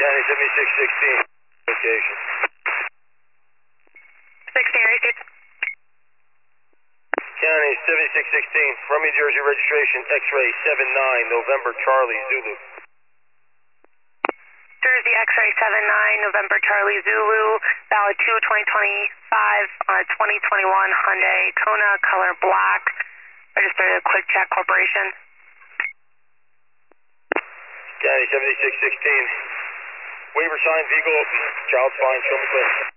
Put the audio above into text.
County 7616, location. 16, repeat. County 7616, from New Jersey registration, X-ray 79, November Charlie Zulu. Jersey X-ray 79, November Charlie Zulu, valid 2/2025 on a 2021 Hyundai Kona, color black, registered at Quick Check Corporation. County 7616, waiver signed, vehicle, child's fine, show me clear.